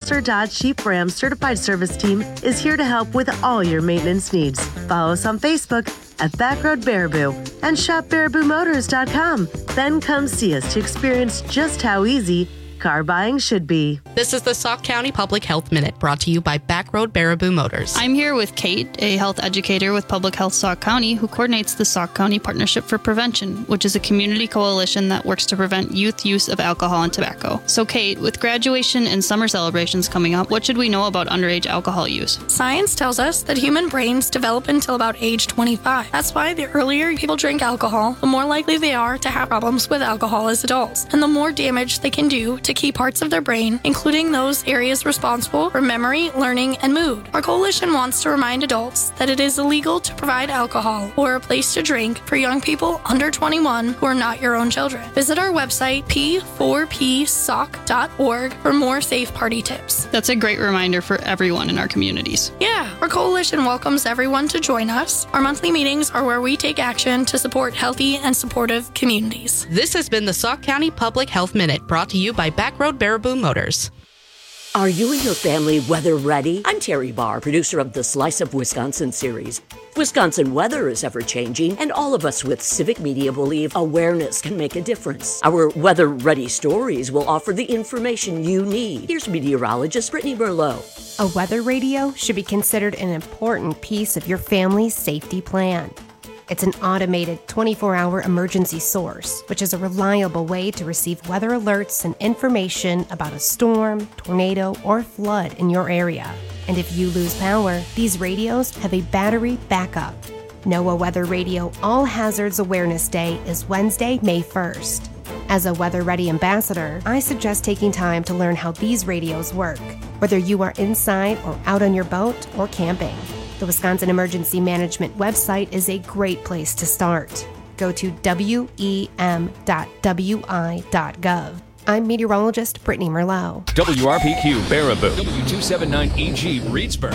Chrysler Dodge Jeep Ram Certified Service Team is here to help with all your maintenance needs. Follow us on Facebook at Backroad Baraboo and shop BarabooMotors.com. Then come see us to experience just how easy car buying should be. This is the Sauk County Public Health Minute, brought to you by Backroad Baraboo Motors. I'm here with Kate, a health educator with Public Health Sauk County, who coordinates the Sauk County Partnership for Prevention, which is a community coalition that works to prevent youth use of alcohol and tobacco. So Kate, with graduation and summer celebrations coming up, what should we know about underage alcohol use? Science tells us that human brains develop until about age 25. That's why the earlier people drink alcohol, the more likely they are to have problems with alcohol as adults, and the more damage they can do to key parts of their brain, including those areas responsible for memory, learning, and mood. Our coalition wants to remind adults that it is illegal to provide alcohol or a place to drink for young people under 21 who are not your own children. Visit our website, p4psoc.org, for more safe party tips. That's a great reminder for everyone in our communities. Yeah, our coalition welcomes everyone to join us. Our monthly meetings are where we take action to support healthy and supportive communities. This has been the Sauk County Public Health Minute, brought to you by Backroad Baraboo Motors. Are you and your family weather ready? I'm Terry Barr, producer of the Slice of Wisconsin series. Wisconsin weather is ever-changing, and all of us with civic media believe awareness can make a difference. Our weather-ready stories will offer the information you need. Here's meteorologist Brittany Merlot. A weather radio should be considered an important piece of your family's safety plan. It's an automated 24-hour emergency source, which is a reliable way to receive weather alerts and information about a storm, tornado, or flood in your area. And if you lose power, these radios have a battery backup. NOAA Weather Radio All Hazards Awareness Day is Wednesday, May 1st. As a Weather Ready ambassador, I suggest taking time to learn how these radios work, whether you are inside or out on your boat or camping. The Wisconsin Emergency Management website is a great place to start. Go to wem.wi.gov. I'm meteorologist Brittany Merlot. WRPQ Baraboo. W279EG Reedsburg.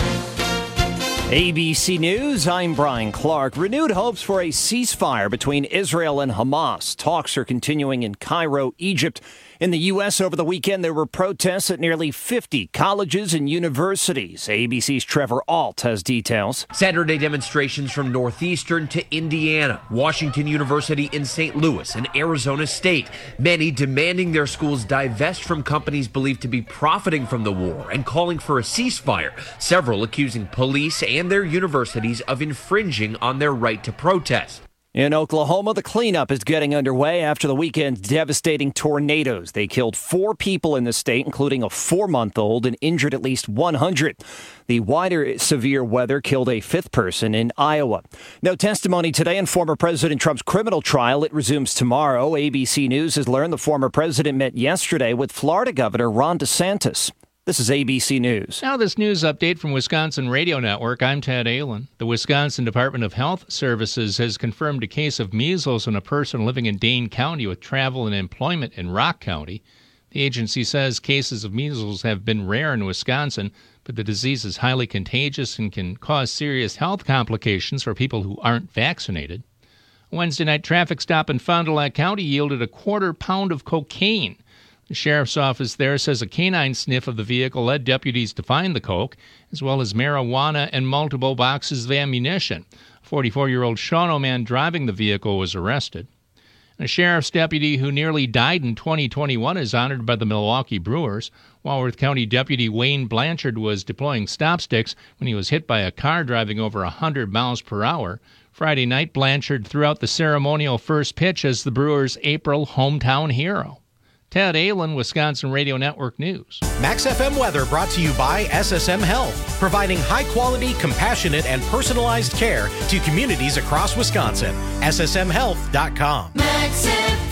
ABC News, I'm Brian Clark. Renewed hopes for a ceasefire between Israel and Hamas. Talks are continuing in Cairo, Egypt. In the U.S. over the weekend, there were protests at nearly 50 colleges and universities. ABC's Trevor Alt has details. Saturday demonstrations from Northeastern to Indiana, Washington University in St. Louis, and Arizona State. Many demanding their schools divest from companies believed to be profiting from the war and calling for a ceasefire. Several accusing police and their universities of infringing on their right to protest. In Oklahoma, the cleanup is getting underway after the weekend's devastating tornadoes. They killed 4 people in the state, including a 4-month-old, and injured at least 100. The wider severe weather killed a 5th person in Iowa. No testimony today in former President Trump's criminal trial. It resumes tomorrow. ABC News has learned the former president met yesterday with Florida Governor Ron DeSantis. This is ABC News. Now this news update from Wisconsin Radio Network. I'm Ted Allen. The Wisconsin Department of Health Services has confirmed a case of measles in a person living in Dane County with travel and employment in Rock County. The agency says cases of measles have been rare in Wisconsin, but the disease is highly contagious and can cause serious health complications for people who aren't vaccinated. A Wednesday night traffic stop in Fond du Lac County yielded a quarter pound of cocaine. The sheriff's office there says a canine sniff of the vehicle led deputies to find the coke, as well as marijuana and multiple boxes of ammunition. A 44-year-old Shawano man driving the vehicle was arrested. A sheriff's deputy who nearly died in 2021 is honored by the Milwaukee Brewers. Walworth County Deputy Wayne Blanchard was deploying stop sticks when he was hit by a car driving over 100 miles per hour. Friday night, Blanchard threw out the ceremonial first pitch as the Brewers' April hometown hero. Ted Allen, Wisconsin Radio Network News. Max FM weather brought to you by SSM Health, providing high-quality, compassionate, and personalized care to communities across Wisconsin. SSMHealth.com. Max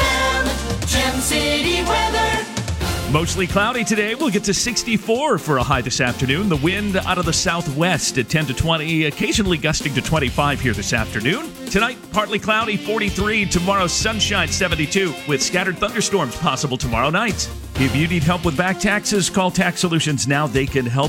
FM, Gem City weather. Mostly cloudy today. We'll get to 64 for a high this afternoon. The wind out of the southwest at 10 to 20, occasionally gusting to 25 here this afternoon. Tonight, partly cloudy, 43. Tomorrow, sunshine, 72, with scattered thunderstorms possible tomorrow night. If you need help with back taxes, call Tax Solutions now. They can help.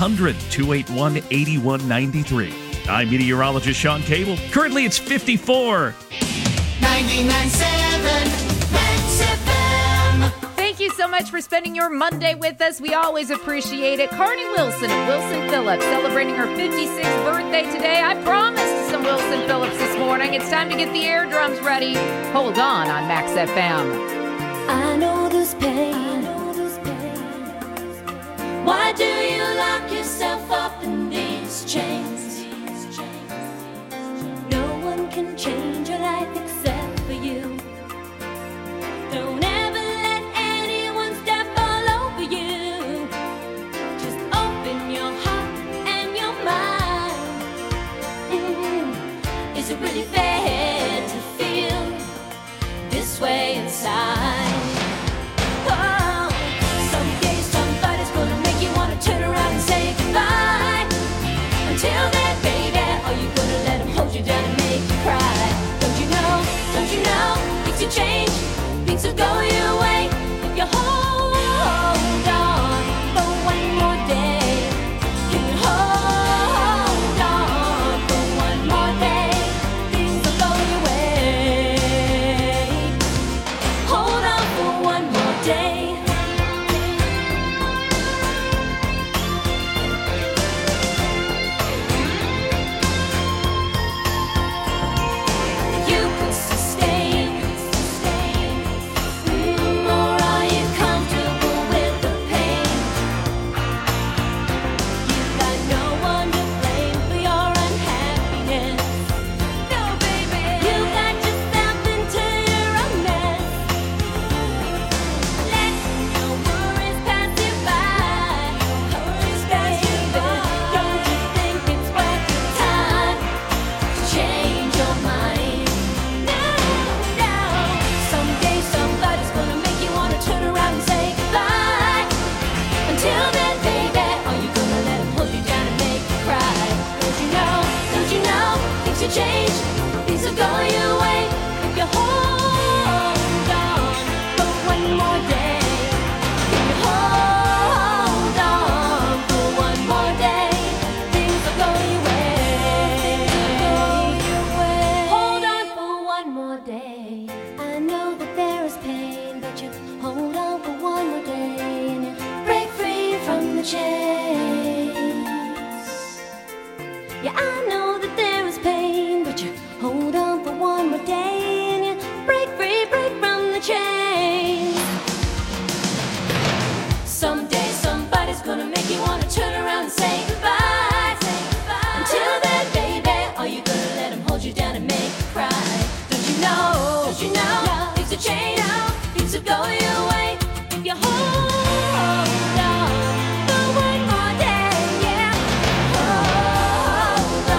800-281-8193. I'm meteorologist Sean Cable. Currently, it's 54. 99.7 Max FM. Thank you so so much for spending your Monday with us. We always appreciate it. Carney Wilson of Wilson Phillips celebrating her 56th birthday today. I promised some Wilson Phillips this morning. It's time to get the air drums ready. Hold on Max FM. I know this pain. Why do you lock yourself up in these chains? No one can change your life except for you. Don't ever let anyone step all over you. Just open your heart and your mind. Is it really fair to feel this way inside? Oh, someday somebody's gonna make you wanna turn around and say goodbye. Until then, baby, are you gonna let him hold you down and make you cry? Don't you know, things will change, things will go your way if you hold on for one more day. Can you hold on for one more day? Things will go your way. Hold on for one more day. You could sustain, or are you comfortable with the pain? You got no one to blame for your unhappiness. No, baby, you got yourself into your own mess. Let your worries pass you by. Don't you think it's worth your time to change your mind? No. Someday somebody's gonna make you wanna turn around and say goodbye. Until then, baby, are you gonna let him hold you down and make you cry? Don't you know, things will change, things will go your way if you hold on for one more day. Can you hold on for one more day? Things will go your way. Hold on for one more day. I know that there is pain, but you hold on for one more day and you break free from the chains. Yeah, I know that there is pain, but you hold on for one more day and you break free from the chains. Someday somebody's gonna make you wanna turn around and say goodbye. Until then, baby, are you gonna let him hold you down and make you cry? Don't you know, things will change, things will go your way if you hold on for one more day. Yeah, hold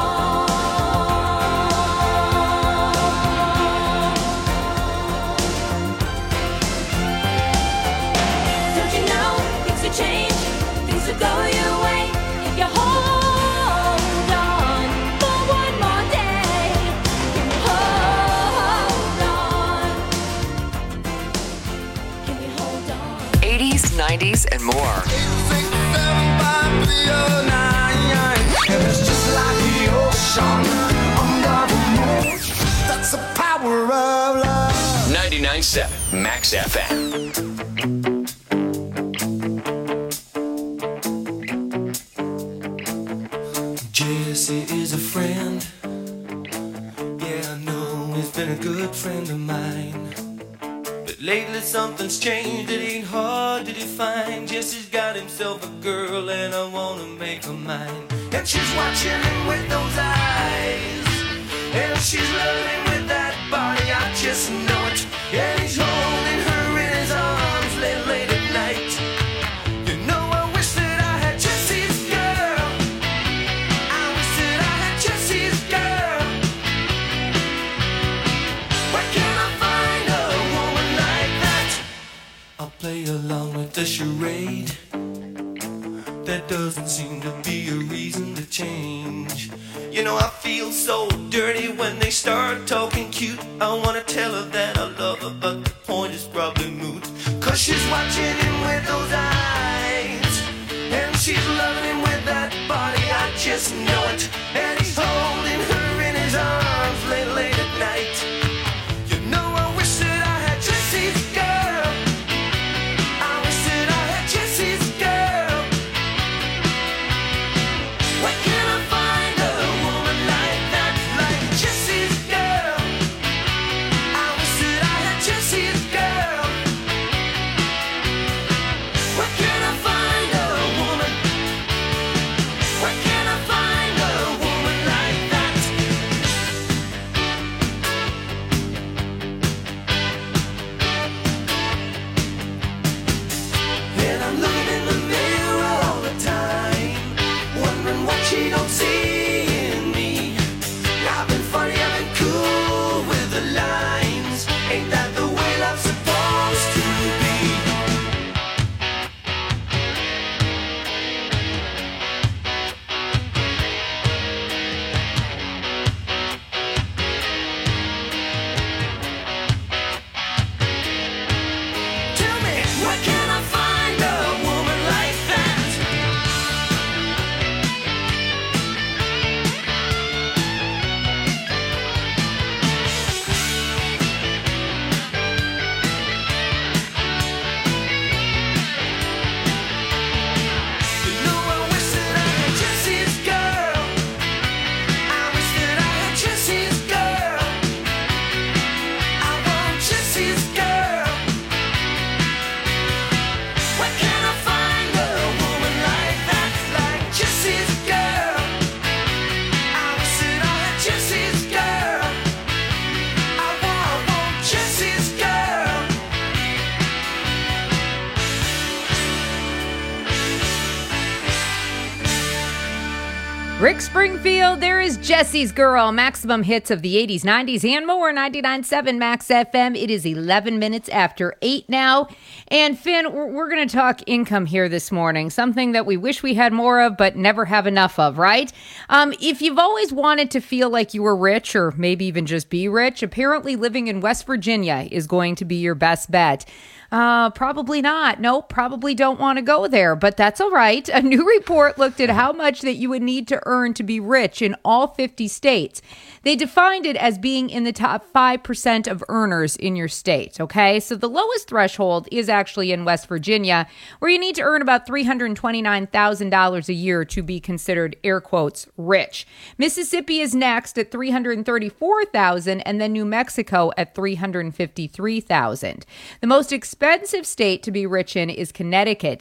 on. Don't you know, things will change, things will go your way if you hold on for one more day. Can you hold on? Can you hold on? 80s, 90s, and more. It's just like the ocean under the moon. That's the power of love. 99.7 Max FM. Jesse is a friend. Yeah, I know he's been a good friend of mine. But lately something's changed, it ain't hard to define. Jesse's got himself a girl and I wanna make her mine. And she's watching him with those eyes, and she's loving him with that body, I just know it. And he's holding her in his arms late at night. You know, I wish that I had Jesse's girl. I wish that I had Jesse's girl. Where can I find a woman like that? I'll play along with the charade. There doesn't seem to be a reason to change. You know, I feel so dirty when they start talking cute. I wanna tell her that I love her, but the point is probably moot. 'Cause she's watching him with those eyes, and she's loving him with that body, I just know it. And he's holding her in his arms late at night. You know, I wish that I had Jesse's girl. Rick Springfield, there is Jesse's Girl. Maximum hits of the 80s, 90s, and more. 99.7 Max FM. It is 11 minutes after 8 now. And Finn, we're going to talk income here this morning. Something that we wish we had more of, but never have enough of, right? If you've always wanted to feel like you were rich, or maybe even just be rich, apparently living in West Virginia is going to be your best bet. Probably not. Nope, probably don't want to go there, but that's all right. A new report looked at how much that you would need to earn to be rich in all 50 states. They defined it as being in the top 5% of earners in your state, okay? So the lowest threshold is actually in West Virginia, where you need to earn about $329,000 a year to be considered, air quotes, rich. Mississippi is next at $334,000, and then New Mexico at $353,000. The most expensive state to be rich in is Connecticut.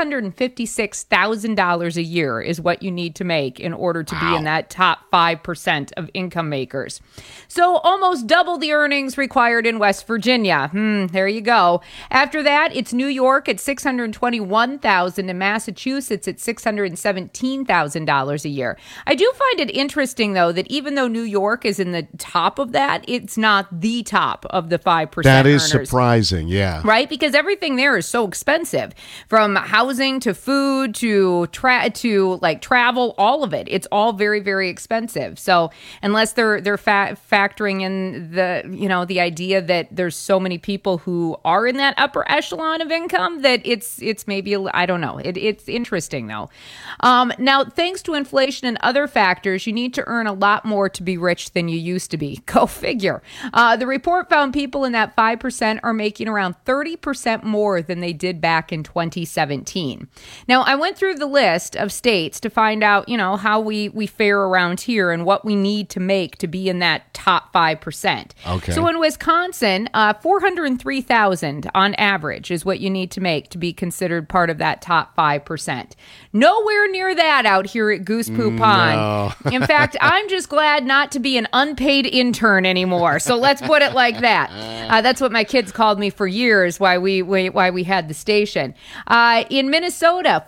$656,000 a year is what you need to make in order to be in that top 5% of income makers. So almost double the earnings required in West Virginia. There you go. After that, it's New York at $621,000 and Massachusetts at $617,000 a year. I do find it interesting, though, that even though New York is in the top of that, it's not the top of the 5% That is earners. surprising, yeah. Right? Because everything there is so expensive, from housing to food to travel, all of it. It's all very, very expensive. So unless they're factoring in the idea that there's so many people who are in that upper echelon of income, that it's maybe, I don't know. It's interesting though. Now, thanks to inflation and other factors, you need to earn a lot more to be rich than you used to be. Go figure. The report found people in that 5% are making around 30% more than they did back in 2017. Now, I went through the list of states to find out, how we fare around here and what we need to make to be in that top 5%. Okay. So in Wisconsin, $403,000 on average is what you need to make to be considered part of that top 5%. Nowhere near that out here at Goose Poo Pond. No. In fact, I'm just glad not to be an unpaid intern anymore. So let's put it like that. That's what my kids called me for years, why we had the station. In Minnesota,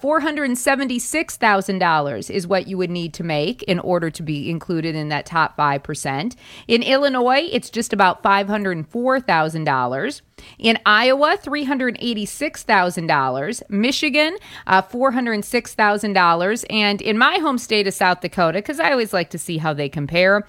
$476,000 is what you would need to make in order to be included in that top 5%. In Illinois, it's just about $504,000. In Iowa, $386,000. Michigan, $406,000. And in my home state of South Dakota, because I always like to see how they compare,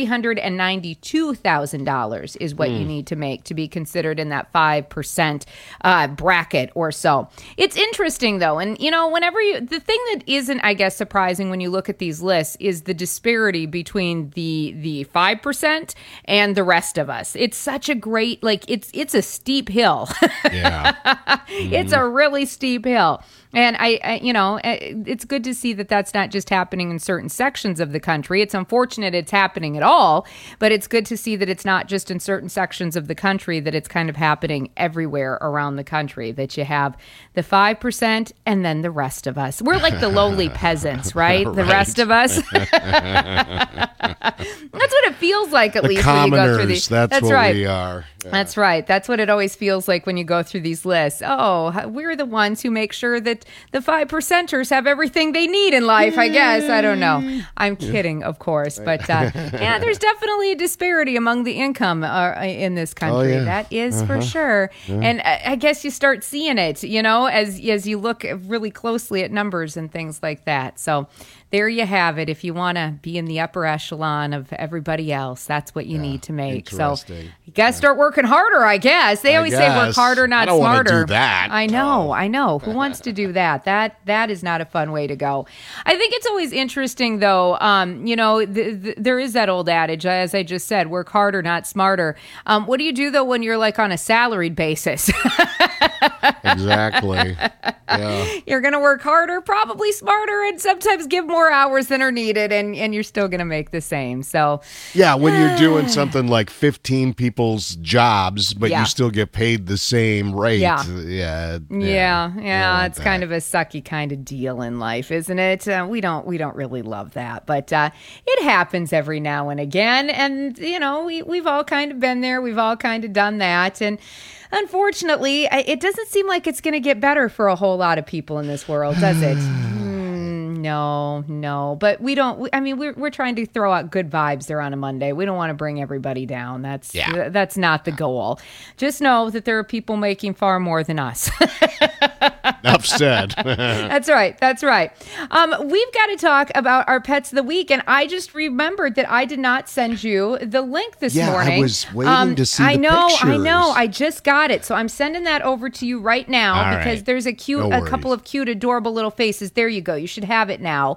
$392,000 is what you need to make to be considered in that 5% bracket or so. It's interesting, though. And, the thing that isn't, I guess, surprising when you look at these lists is the disparity between the 5% and the rest of us. It's such a great, it's a steep hill. Yeah. It's a really steep hill. And it's good to see that that's not just happening in certain sections of the country. It's unfortunate it's happening at all, but it's good to see that it's not just in certain sections of the country, that it's kind of happening everywhere around the country, that you have the 5% and then the rest of us. We're like the lowly peasants, right? The rest of us. That's what it feels like, at least when you go through these. That's what right. we are. Yeah. That's right. That's what it always feels like when you go through these lists. Oh, we're the ones who make sure that the 5%ers have everything they need in life, I guess. I don't know. I'm kidding, of course. But there's definitely a disparity among the income in this country. Oh, yeah. That is for sure. Yeah. And I guess you start seeing it, as you look really closely at numbers and things like that. So there you have it. If you want to be in the upper echelon of everybody else, that's what you need to make. So you got to start working harder, I guess. They always say work harder, not smarter. I don't want to do that. I know. Who wants to do that? That is not a fun way to go. I think it's always interesting, though. There is that old adage, as I just said, work harder, not smarter. What do you do, though, when you're on a salaried basis? Exactly. Yeah. You're going to work harder, probably smarter, and sometimes give more hours than are needed, and you're still going to make the same. So yeah, when you're doing something like 15 people's jobs, but you still get paid the same rate. Yeah. Yeah. It's kind of a sucky kind of deal in life, isn't it? We don't really love that, but it happens every now and again, and we've all kind of been there. We've all kind of done that, and unfortunately, it doesn't seem like it's going to get better for a whole lot of people in this world, does it? No. But we don't. I mean, we're trying to throw out good vibes there on a Monday. We don't want to bring everybody down. That's not the goal. Just know that there are people making far more than us. Enough said. That's right. We've got to talk about our pets of the week, and I just remembered that I did not send you the link this morning. I was waiting to see the pictures. I know. I just got it, so I'm sending that over to you right now because there's a couple of cute, adorable little faces. There you go. You should have it now.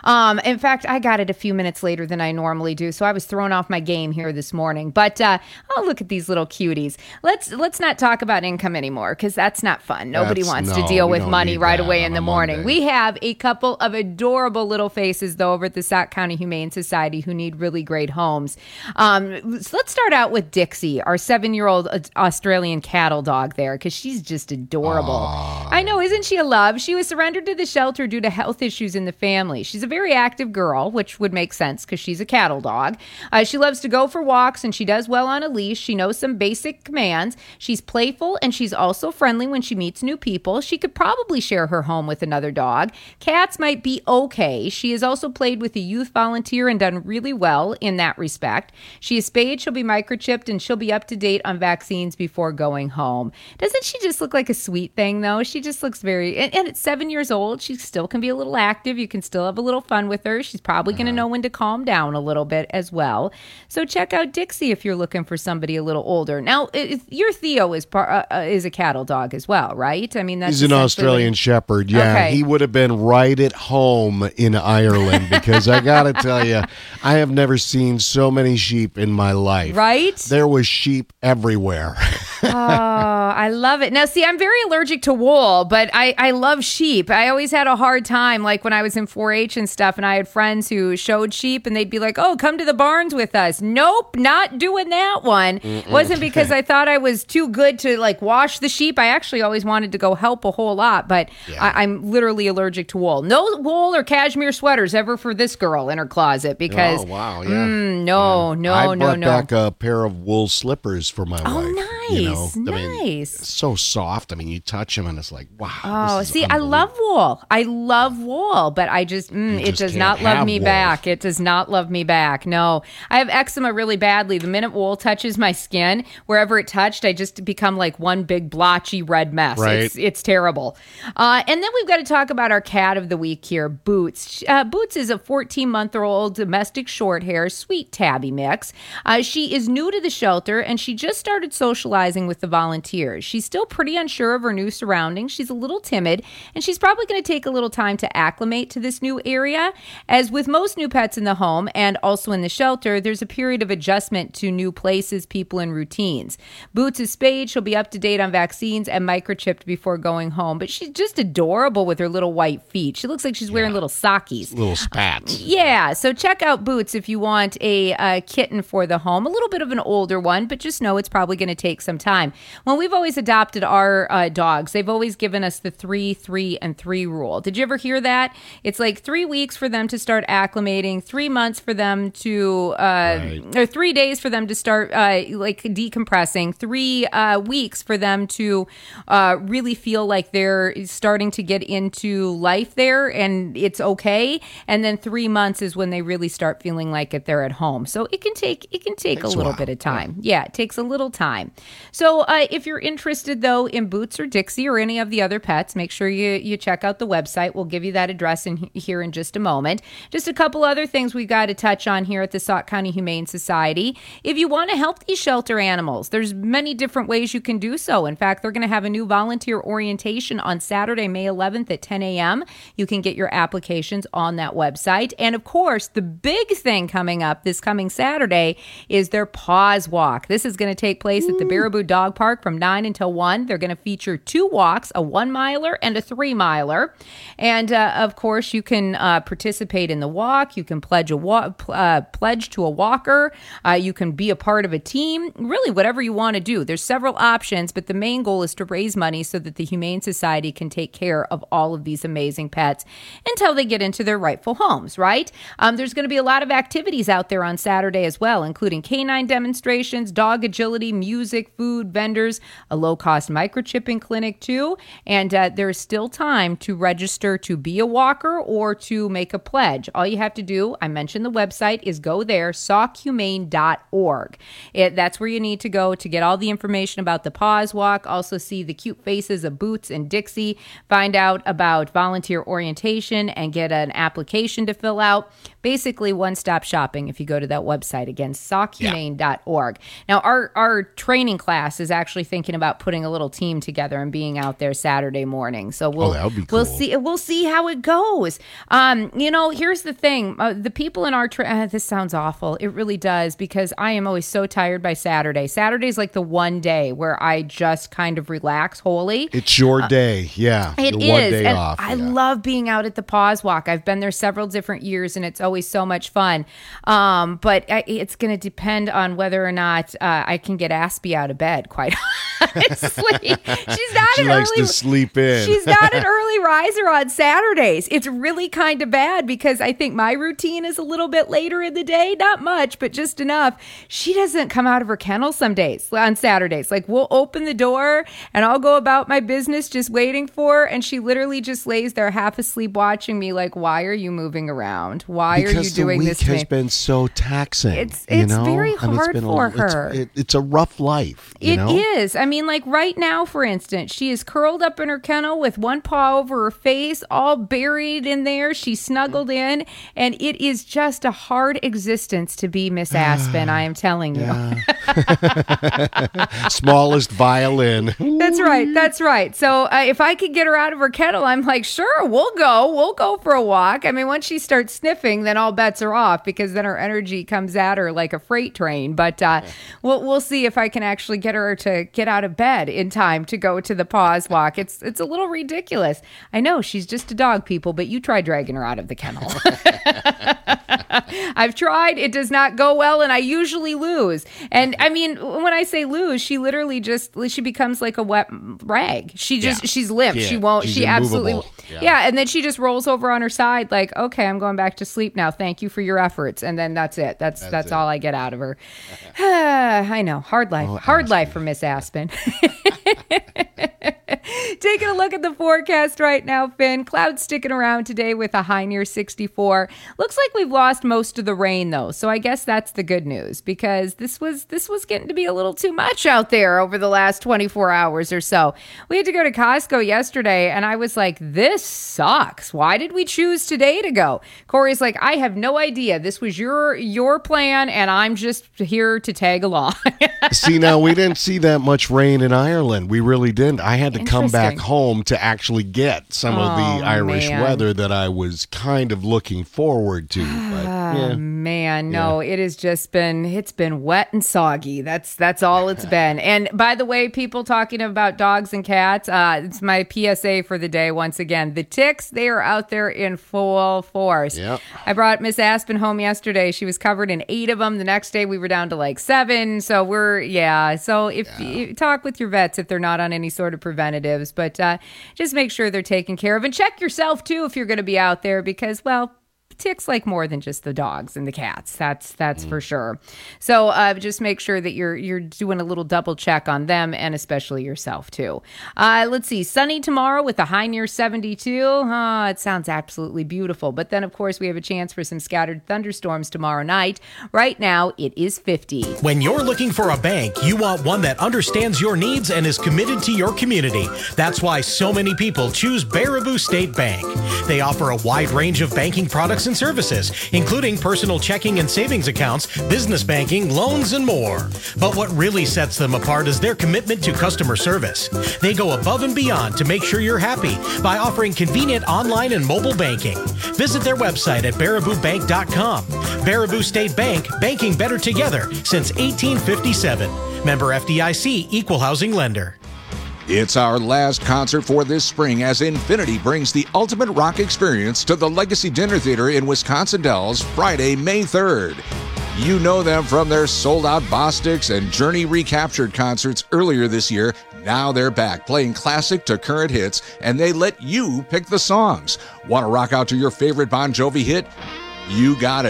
In fact, I got it a few minutes later than I normally do, so I was thrown off my game here this morning. But look at these little cuties. Let's not talk about income anymore because that's not fun. Nobody wants to deal with money right away in the morning. Monday. We have a couple of adorable little faces, though, over at the Sauk County Humane Society who need really great homes. So let's start out with Dixie, our 7-year-old Australian cattle dog there, because she's just adorable. Aww. I know, isn't she a love? She was surrendered to the shelter due to health issues in the family. She's a very active girl, which would make sense because she's a cattle dog. She loves to go for walks, and she does well on a leash. She knows some basic commands. She's playful, and she's also friendly when she meets new people. She could probably share her home with another dog. Cats might be okay. She has also played with a youth volunteer and done really well in that respect. She is spayed, she'll be microchipped, and she'll be up to date on vaccines before going home. Doesn't she just look like a sweet thing, though? She just looks very... And at 7 years old, she still can be a little active. You can still have a little fun with her. She's probably going to know when to calm down a little bit as well. So check out Dixie if you're looking for somebody a little older. Now, your Theo is a cattle dog as well, right? I mean, that's... He's an Australian Shepherd, yeah. Okay. He would have been right at home in Ireland because I got to tell you, I have never seen so many sheep in my life. Right? There was sheep everywhere. Oh, I love it. Now, see, I'm very allergic to wool, but I love sheep. I always had a hard time, like when I was in 4-H and stuff, and I had friends who showed sheep, and they'd be like, oh, come to the barns with us. Nope, not doing that one. It wasn't because I thought I was too good to, like, wash the sheep. I actually always wanted to go help a whole lot, but I'm literally allergic to wool. No wool or cashmere sweaters ever for this girl in her closet because... Oh, wow, yeah. I brought back a pair of wool slippers for my wife. Oh, nice. You know? Nice. I mean, it's so soft. I mean, you touch them and it's like, wow. Oh, see, I love wool. But I just, it does not love me back. It does not love me back. No, I have eczema really badly. The minute wool touches my skin, wherever it touched, I just become like one big blotchy red mess. Right. It's terrible. And then we've got to talk about our cat of the week here, Boots. Boots is a 14-month-old domestic short hair, sweet tabby mix. She is new to the shelter, and she just started socializing with the volunteers. She's still pretty unsure of her new surroundings. She's a little timid, and she's probably going to take a little time to acclimate to this new area. As with most new pets in the home and also in the shelter, there's a period of adjustment to new places, people, and routines. Boots is spayed. She'll be up to date on vaccines and microchipped before going home, but she's just adorable with her little white feet. She looks like she's wearing little sockies. Little spats. Yeah, so check out Boots if you want a kitten for the home. A little bit of an older one, but just know it's probably going to take some time. When we've always adopted our dogs, they've always given us the 3, 3, and 3 rule. Did you ever hear that? It's like 3 weeks for them to start acclimating, 3 months for them to, or 3 days for them to start like decompressing, 3 weeks for them to really feel like they're starting to get into life there and it's okay. And then 3 months is when they really start feeling like they're at home. So it can take a little bit of time. Yeah, it takes a little time. So if you're interested, though, in Boots or Dixie or any of the other pets, make sure you check out the website. We'll give you that address here in just a moment. Just a couple other things we've got to touch on here at the Sauk County Humane Society. If you want to help these shelter animals, there's many different ways you can do so. In fact, they're going to have a new volunteer orientation on Saturday, May 11th at 10 a.m. You can get your applications on that website. And, of course, the big thing coming up this coming Saturday is their Paws Walk. This is going to take place at the Baraboo Dog Park from 9 until 1. They're going to feature 2 walks, a 1-miler and a 3-miler. And, of course, you can participate in the walk. You can pledge to a walker. You can be a part of a team. Really, whatever you want to do. There's several options, but the main goal is to raise money so that the Humane Society can take care of all of these amazing pets until they get into their rightful homes, right? There's going to be a lot of activities out there on Saturday as well, including canine demonstrations, dog agility, music, food vendors, a low-cost microchipping clinic too. And there's still time to register to be a walker or to make a pledge. All you have to do, I mentioned the website, is go there, sauchumane.org. That's where you need to go to get all the information about the Paws Walk, also see the cute faces of Boots and Dixie, find out about volunteer orientation, and get an application to fill out. Basically, one-stop shopping if you go to that website. Again, sauchumane.org. Now, our training class is actually thinking about putting a little team together and being out there Saturday morning. So that would be cool. We'll see how it goes. Here's the thing. The people in our this sounds awful. It really does, because I am always so tired by Saturday. Saturday's like the one day where I just kind of relax wholly. It's your day. Yeah. It is. One day and off. I love being out at the Paws Walk. I've been there several different years, and it's always so much fun. But it's going to depend on whether or not I can get Aspie out of bed, quite honestly. She likes to sleep in. She's not an early riser on Saturdays. It's really kind of bad, because I think my routine is a little bit later in the day. Not much, but just enough. She doesn't come out of her kennel some days on Saturdays. Like, we'll open the door and I'll go about my business just waiting for her, and she literally just lays there half asleep watching me like, why are you moving around? Why are you doing this to me? Because the week has been so taxing. It's very hard for her. It's a rough life. It is. I mean, like right now, for instance, she is curled up in her kennel with one paw over her face, all buried in there. She's snuggled in, and it is just a hard existence to be Miss Aspen, I am telling you. Smallest violin. That's right. So if I could get her out of her kennel, I'm like, sure, we'll go for a walk. I mean, once she starts sniffing, then all bets are off, because then her energy comes at her like a freight train. But we'll see if I can actually get her to get out of bed in time to go to the Paws Walk. It's a little ridiculous. I know she's just a dog, people, but you try dragging her out of the kennel. I've tried. It does not go well, and I usually lose. And I mean, when I say lose, she literally she becomes like a wet rag. She's limp. Yeah. She won't. She's she absolutely. Yeah. And then she just rolls over on her side like, okay, I'm going back to sleep now. Thank you for your efforts. And then that's it. That's all I get out of her. I know. Hard life. Hard life for Miss Aspen. Taking a look at the forecast right now, Finn. Clouds sticking around today with a high near 64. Looks like we've lost most of the rain, though. So I guess that's the good news, because this was getting to be a little too much out there over the last 24 hours or so. We had to go to Costco yesterday, and I was like, this sucks. Why did we choose today to go? Corey's like, I have no idea. This was your plan, and I'm just here to tag along. See, now we didn't see that much rain in Ireland. We really didn't. I had to come back home to actually get some of the Irish weather that I was kind of looking forward to. But, no, it has just been wet and soggy. That's all it's been. And by the way, people talking about dogs and cats, it's my PSA for the day once again. The ticks, they are out there in full force. Yep. I brought Miss Aspen home yesterday. She was covered in 8 of them. The next day we were down to like 7. So So if you talk with your vets if they're not on any sort of preventatives, but just make sure they're taken care of, and check yourself too if you're going to be out there, because, well, ticks like more than just the dogs and the cats. That's for sure. So just make sure that you're doing a little double check on them, and especially yourself too. Let's see. Sunny tomorrow with a high near 72. It sounds absolutely beautiful. But then, of course, we have a chance for some scattered thunderstorms tomorrow night. Right now, it is 50. When you're looking for a bank, you want one that understands your needs and is committed to your community. That's why so many people choose Baraboo State Bank. They offer a wide range of banking products and services, including personal checking and savings accounts, business banking, loans, and more. But what really sets them apart is their commitment to customer service. They go above and beyond to make sure you're happy by offering convenient online and mobile banking. Visit their website at baraboobank.com. Baraboo State Bank, banking better together since 1857. Member FDIC, Equal Housing Lender. It's our last concert for this spring as Infinity brings the ultimate rock experience to the Legacy Dinner Theater in Wisconsin Dells Friday, May 3rd. You know them from their sold-out Bostics and Journey Recaptured concerts earlier this year. Now they're back playing classic to current hits, and they let you pick the songs. Want to rock out to your favorite Bon Jovi hit? You got it.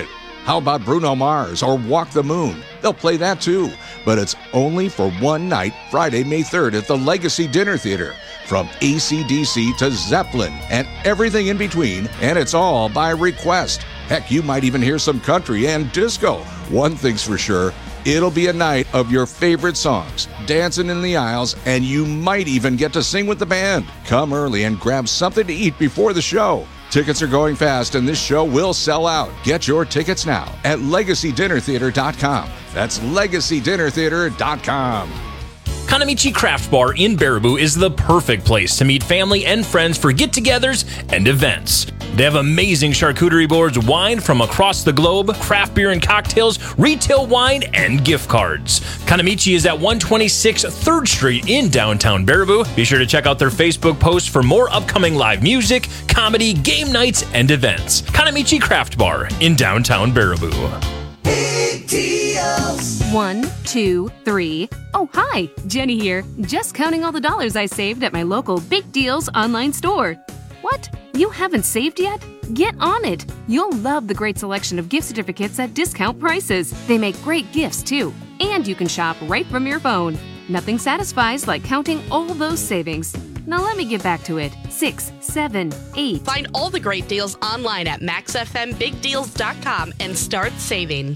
How about Bruno Mars or Walk the Moon? They'll play that too, but it's only for one night, Friday, May 3rd at the Legacy Dinner Theater. From AC/DC to Zeppelin and everything in between, and it's all by request. Heck, you might even hear some country and disco. One thing's for sure, it'll be a night of your favorite songs, dancing in the aisles, and you might even get to sing with the band. Come early and grab something to eat before the show. Tickets are going fast, and this show will sell out. Get your tickets now at LegacyDinnerTheater.com. That's LegacyDinnerTheater.com. Kanamichi Craft Bar in Baraboo is the perfect place to meet family and friends for get-togethers and events. They have amazing charcuterie boards, wine from across the globe, craft beer and cocktails, retail wine, and gift cards. Kanamichi is at 126 3rd Street in downtown Baraboo. Be sure to check out their Facebook posts for more upcoming live music, comedy, game nights, and events. Kanamichi Craft Bar in downtown Baraboo. Big deals. 1, 2, 3. Oh, hi, Jenny here. Just counting all the dollars I saved at my local Big Deals online store. What? You haven't saved yet? Get on it. You'll love the great selection of gift certificates at discount prices. They make great gifts, too. And you can shop right from your phone. Nothing satisfies like counting all those savings. Now let me get back to it. 6, 7, 8. Find all the great deals online at MaxFMBigDeals.com and start saving.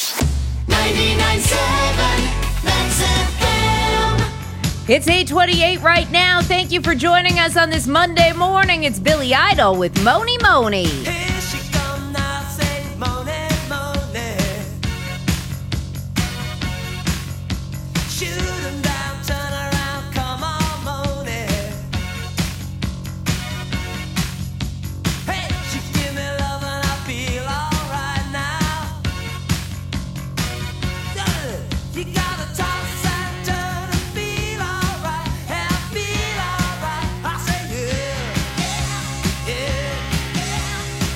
99.7 Max FM. It's 8:28 right now. Thank you for joining us on this Monday morning. It's Billy Idol with Moni Moni. Here she come now, say Moni, Moni. Shoot 'em down, turn around, come on, Moni. Hey, she give me love and I feel alright now. You gotta toss and turn and feel alright, and feel alright. I say yeah, yeah, yeah.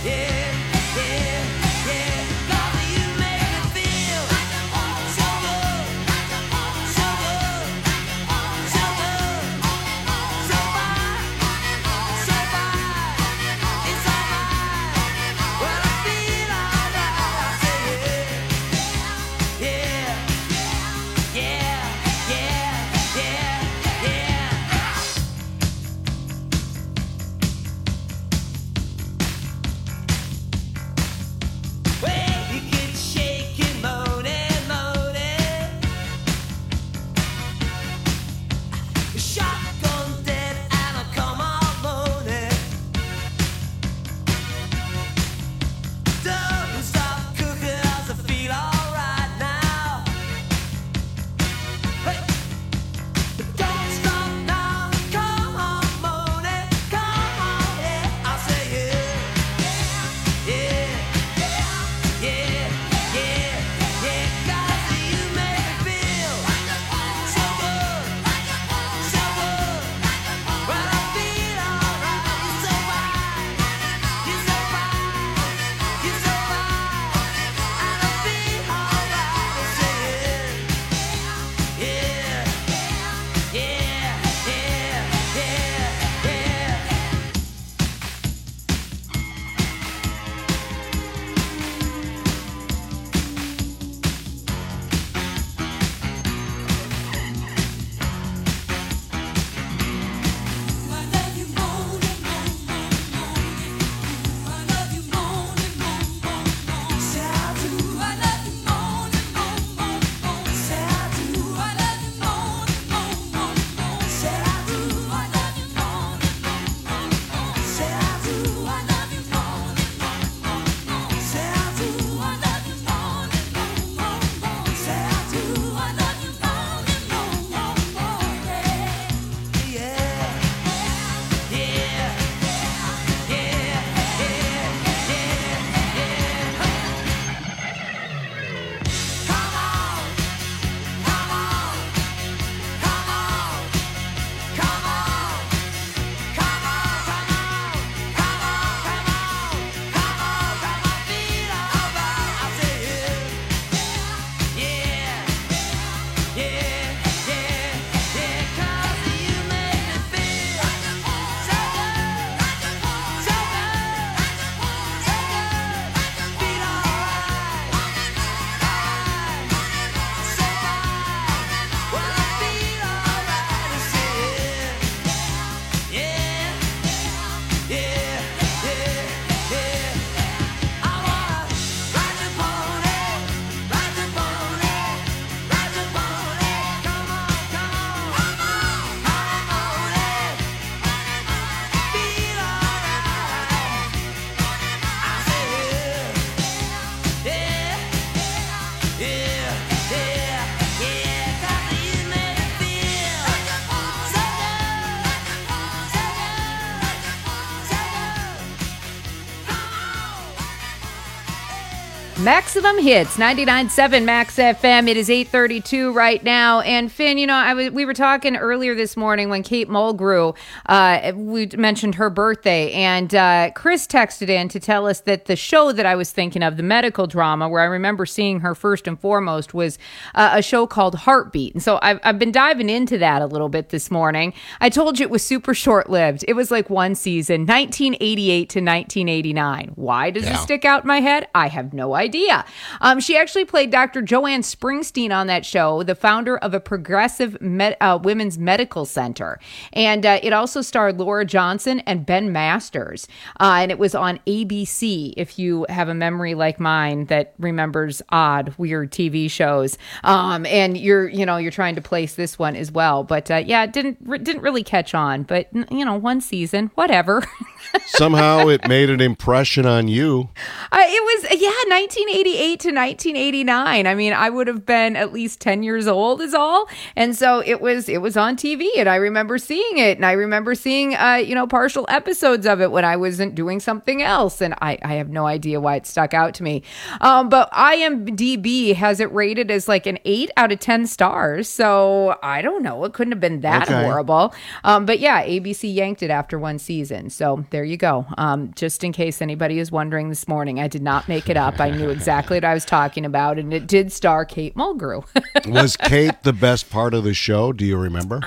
Maximum Hits, 99.7 Max FM. It is 8:32 right now. And Finn, we were talking earlier this morning when Kate Mulgrew, we mentioned her birthday, and Chris texted in to tell us that the show that I was thinking of, the medical drama, where I remember seeing her first and foremost, was a show called Heartbeat. And so I've been diving into that a little bit this morning. I told you it was super short-lived. It was like one season, 1988 to 1989. Why does it stick out in my head? I have no idea. She actually played Dr. Joanne Springsteen on that show, the founder of a progressive women's medical center. And it also starred Laura Johnson and Ben Masters. And it was on ABC, if you have a memory like mine that remembers odd, weird TV shows. And you're trying to place this one as well. But it didn't really catch on. But, one season, whatever. Somehow it made an impression on you. It was, 1988 to 1989. I mean, I would have been at least 10 years old is all. And so it was on TV, and I remember seeing it, and I remember seeing, partial episodes of it when I wasn't doing something else. And I have no idea why it stuck out to me. But IMDb has it rated as like an 8 out of 10 stars. So I don't know. It couldn't have been that horrible. But yeah, ABC yanked it after one season. So there you go. Just in case anybody is wondering this morning, I did not make it up. I knew exactly what I was talking about, and it did star Kate Mulgrew. Was Kate the best part of the show? Do you remember?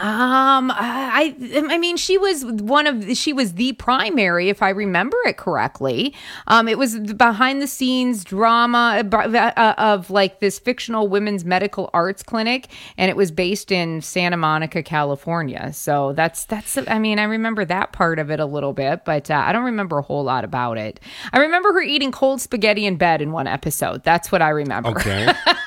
I mean, she was the primary, if I remember it correctly. It was behind the scenes drama of like this fictional women's medical arts clinic, and it was based in Santa Monica, California. So that's I mean, I remember that part of it a little bit, but I don't remember a whole lot about it. I remember her eating cold spaghetti in bed in one episode. That's what I remember. Okay.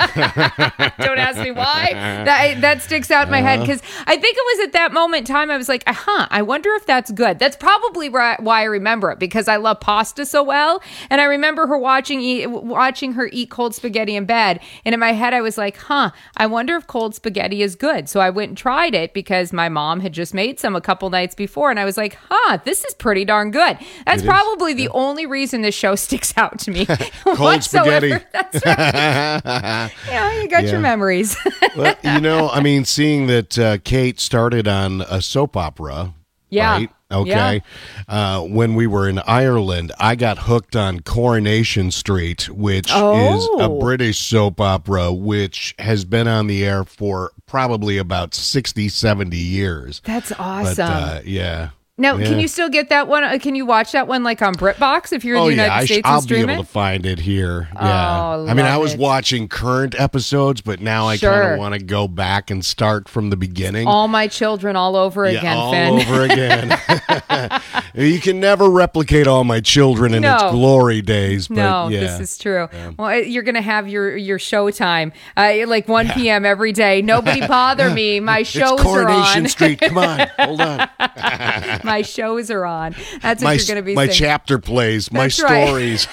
Don't ask me why. That sticks out in my head, because I think it was at that moment in time I was like, I wonder if that's good. That's probably why I remember it, because I love pasta so well. And I remember her watching her eat cold spaghetti in bed. And in my head, I was like, I wonder if cold spaghetti is good. So I went and tried it because my mom had just made some a couple nights before. And I was like, this is pretty darn good. That's probably the only reason this show sticks out to me. Cold spaghetti. That's right. You got your memories. Well, I mean, seeing that Kate started on a soap opera. Yeah. Right? Okay. Yeah. When we were in Ireland, I got hooked on Coronation Street, which is a British soap opera, which has been on the air for probably about 60, 70 years. That's awesome. But, yeah. Now, can you still get that one? Can you watch that one like on BritBox if you're in the United States and stream it? I'll be able to find it here. Yeah. I was watching current episodes, but now I kind of want to go back and start from the beginning. All My Children all over again, Finn. All over again. You can never replicate All My Children in its glory days. But this is true. Yeah. Well, you're going to have your showtime, like 1 p.m. every day. Nobody bother me. My shows it's are on. Coronation Street. Come on. Hold on. My shows are on. That's what you're going to be saying. My chapter plays. That's my stories.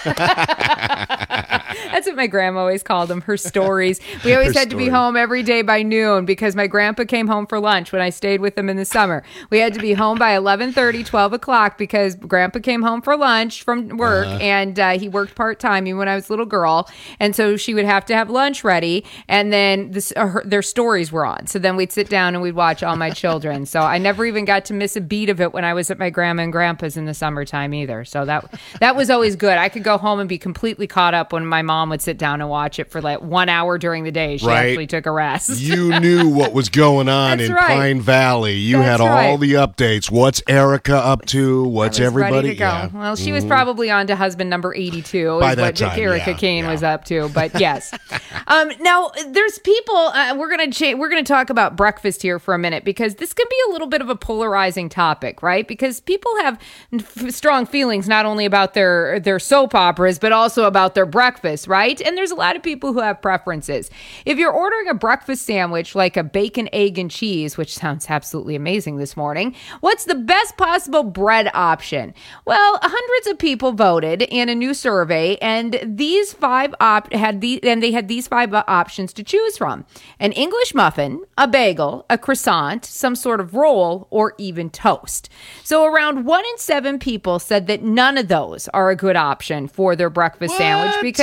That's what my grandma always called them, her stories. We always had to be home every day by noon because my grandpa came home for lunch when I stayed with him in the summer. We had to be home by 11:30, 12 o'clock because grandpa came home for lunch from work, and he worked part-time even when I was a little girl. And so she would have to have lunch ready, and then their stories were on. So then we'd sit down and we'd watch All My Children. So I never even got to miss a beat of it when I was at my grandma and grandpa's in the summertime either. So that was always good. I could go home and be completely caught up when my mom would sit down and watch it for like 1 hour during the day. She actually took a rest. You knew what was going on in Pine Valley. You had all the updates. What's Erica up to? What's everybody? Ready to go. Yeah. Well, she was probably on to husband number 82 by is that what time, Erica Kane was up to. But yes. Now there's people, we're going to talk about breakfast here for a minute because this can be a little bit of a polarizing topic, right? Because people have strong feelings not only about their soap operas, but also about their breakfast, right? And there's a lot of people who have preferences. If you're ordering a breakfast sandwich like a bacon, egg, and cheese, which sounds absolutely amazing this morning, what's the best possible bread option? Well, hundreds of people voted in a new survey, and these five had these five options to choose from: an English muffin, a bagel, a croissant, some sort of roll, or even toast. So around 1 in 7 people said that none of those are a good option for their breakfast sandwich because they don't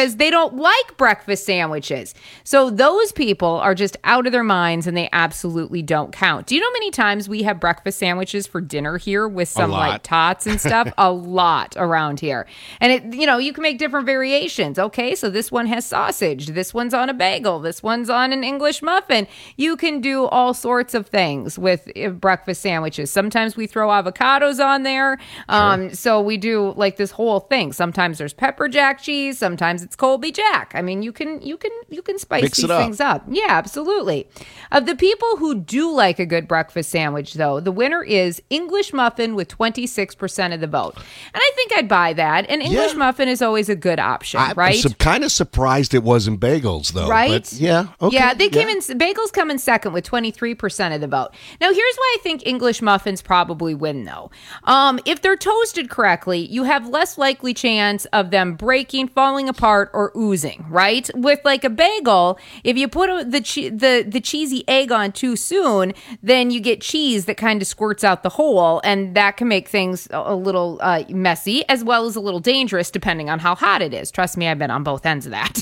don't like breakfast sandwiches. So those people are just out of their minds and they absolutely don't count. Do you know how many times we have breakfast sandwiches for dinner here with some like tots and stuff? A lot around here. And you can make different variations. Okay, so this one has sausage. This one's on a bagel. This one's on an English muffin. You can do all sorts of things with breakfast sandwiches. Sometimes we throw avocados on there. So we do like this whole thing. Sometimes there's pepper jack cheese. Sometimes it's Colby Jack. I mean, you can spice these things up. Yeah, absolutely. Of the people who do like a good breakfast sandwich, though, the winner is English muffin with 26% of the vote. And I think I'd buy that. And English muffin is always a good option, right? I'm kind of surprised it wasn't bagels, though. Right? But yeah. Okay. Yeah, bagels come in second with 23% of the vote. Now, here's why I think English muffins probably win, though. If they're toasted correctly, you have less likely chance of them breaking, falling apart, or oozing, right? With like a bagel, if you put the cheesy egg on too soon, then you get cheese that kind of squirts out the hole, and that can make things a little messy, as well as a little dangerous, depending on how hot it is. Trust me, I've been on both ends of that.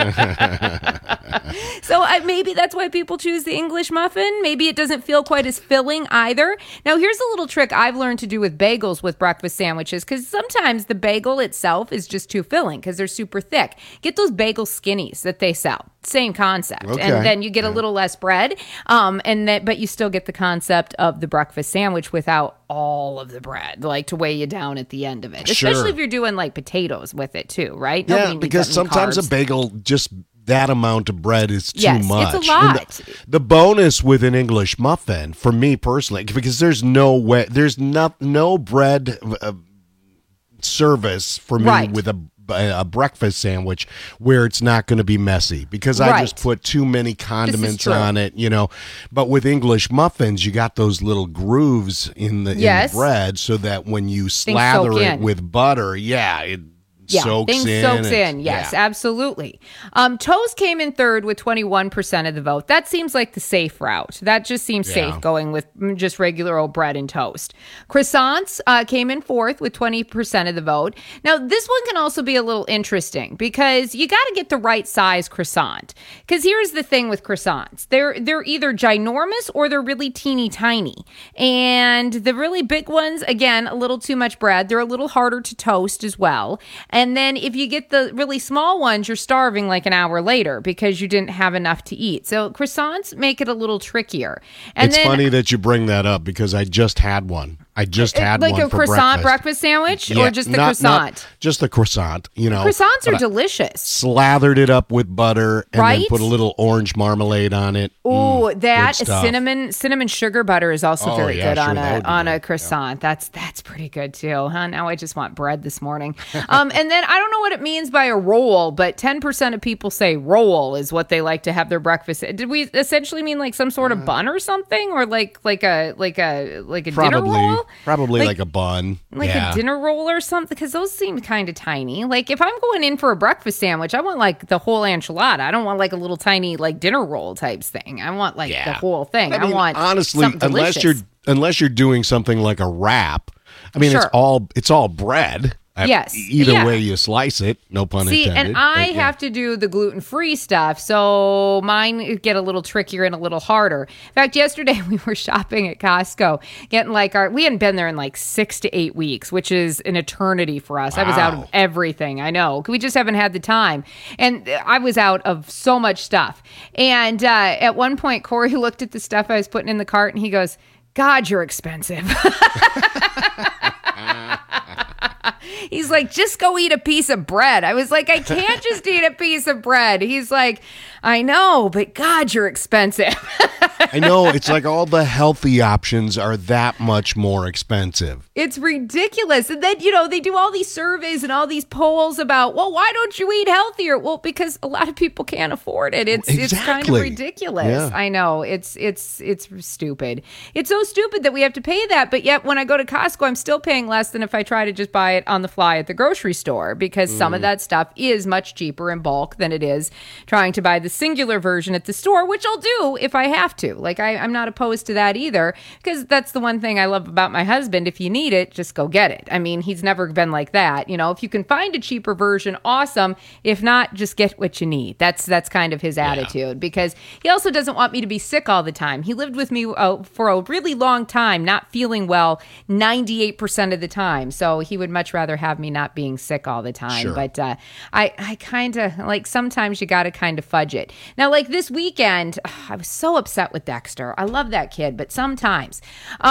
So maybe that's why people choose the English muffin. Maybe it doesn't feel quite as filling either. Now, here's a little trick I've learned to do with bagels with breakfast sandwiches, because sometimes the bagel itself is just too filling because they're super thick. Get those bagel skinnies that they sell. Same concept. Okay. And then you get a little less bread, but you still get the concept of the breakfast sandwich without all of the bread, like to weigh you down at the end of it. Sure. Especially if you're doing like potatoes with it too, right? Yeah, because sometimes a bagel, just that amount of bread is too much. It's a lot. The bonus with an English muffin, for me personally, because there's no bread service for me with a breakfast sandwich where it's not going to be messy, because I just put too many condiments on it, But with English muffins, you got those little grooves in the bread, so that when you slather it with butter, it soaks in. Yes, absolutely. Toast came in third with 21% of the vote. That seems like the safe route. That just seems safe, going with just regular old bread and toast. Croissants came in fourth with 20% of the vote. Now, this one can also be a little interesting, because you got to get the right size croissant. Because here's the thing with croissants. They're either ginormous or they're really teeny tiny. And the really big ones, again, a little too much bread. They're a little harder to toast as well. And then if you get the really small ones, you're starving like an hour later because you didn't have enough to eat. So croissants make it a little trickier. And it's funny that you bring that up, because I just had one. Had like one a for croissant breakfast sandwich, or just the croissant? Just the croissant, Croissants are delicious. Slathered it up with butter and then put a little orange marmalade on it. Oh, that cinnamon sugar butter is also very good on a croissant. Yeah. That's pretty good too. Huh? Now I just want bread this morning. And then I don't know what it means by a roll, but 10% of people say roll is what they like to have their breakfast. Did we essentially mean like some sort of bun or something, or like a dinner roll? Probably like a bun. Like a dinner roll or something, because those seem kind of tiny. Like if I'm going in for a breakfast sandwich, I want like the whole enchilada. I don't want like a little tiny like dinner roll types thing. I want like the whole thing. I want honestly, unless you're doing something like a wrap. I mean, it's all bread. Yes. Either way you slice it, no pun intended. And I have to do the gluten-free stuff, so mine get a little trickier and a little harder. In fact, yesterday we were shopping at Costco, getting we hadn't been there in like 6 to 8 weeks, which is an eternity for us. Wow. I was out of everything. I know. We just haven't had the time. And I was out of so much stuff. And at one point, Corey looked at the stuff I was putting in the cart and he goes, "God, you're expensive." He's like, "Just go eat a piece of bread." I was like, "I can't just eat a piece of bread." He's like, "I know, but God, you're expensive." I know. It's like all the healthy options are that much more expensive. It's ridiculous. And then, they do all these surveys and all these polls about, well, why don't you eat healthier? Well, because a lot of people can't afford it. It's kind of ridiculous. Yeah. I know. It's stupid. It's so stupid that we have to pay that. But yet when I go to Costco, I'm still paying less than if I try to just buy it on the supply at the grocery store, because some of that stuff is much cheaper in bulk than it is trying to buy the singular version at the store, which I'll do if I have to. Like, I'm not opposed to that either, because that's the one thing I love about my husband. If you need it, just go get it. I mean, he's never been like that. You know, if you can find a cheaper version, awesome. If not, just get what you need. That's kind of his attitude, because he also doesn't want me to be sick all the time. He lived with me for a really long time, not feeling well 98% of the time. So he would much rather have me not being sick all the time. Sure. But I kind of, like, sometimes you got to kind of fudge it. Now, like this weekend, I was so upset with Dexter. I love that kid, but sometimes.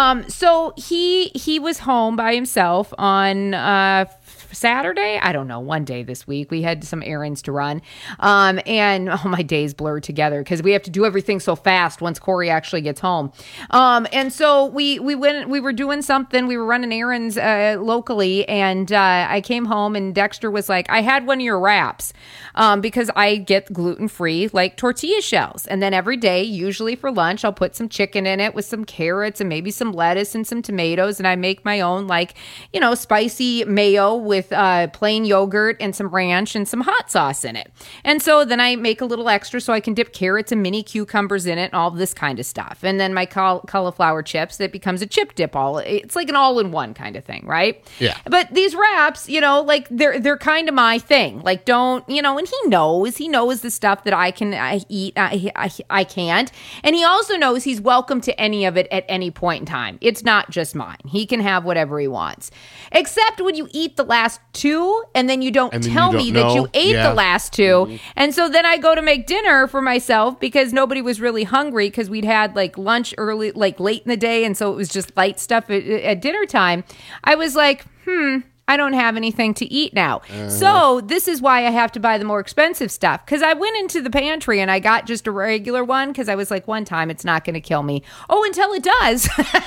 So he was home by himself on Saturday, I don't know, one day this week. We had some errands to run, and my days blur together because we have to do everything so fast once Corey actually gets home. And so we were doing something. We were running errands locally, and I came home, and Dexter was like, I had one of your wraps because I get gluten-free, like tortilla shells. And then every day, usually for lunch, I'll put some chicken in it with some carrots and maybe some lettuce and some tomatoes, and I make my own, like, you know, spicy mayo with plain yogurt and some ranch and some hot sauce in it. And so then I make a little extra so I can dip carrots and mini cucumbers in it and all this kind of stuff. And then my cauliflower chips, that becomes a chip dip. It's like an all-in-one kind of thing, right? Yeah. But these wraps, you know, like they're kind of my thing. Like, don't, you know, and he knows the stuff that I eat. I can't. And he also knows he's welcome to any of it at any point in time. It's not just mine. He can have whatever he wants. Except when you eat the last two and then you don't tell me that you ate the last two. And so then I go to make dinner for myself because nobody was really hungry because we'd had like lunch early, like late in the day. And so it was just light stuff at dinner time. I was like, I don't have anything to eat now. So this is why I have to buy the more expensive stuff. Because I went into the pantry and I got just a regular one because I was like, one time it's not going to kill me. Oh, until it does.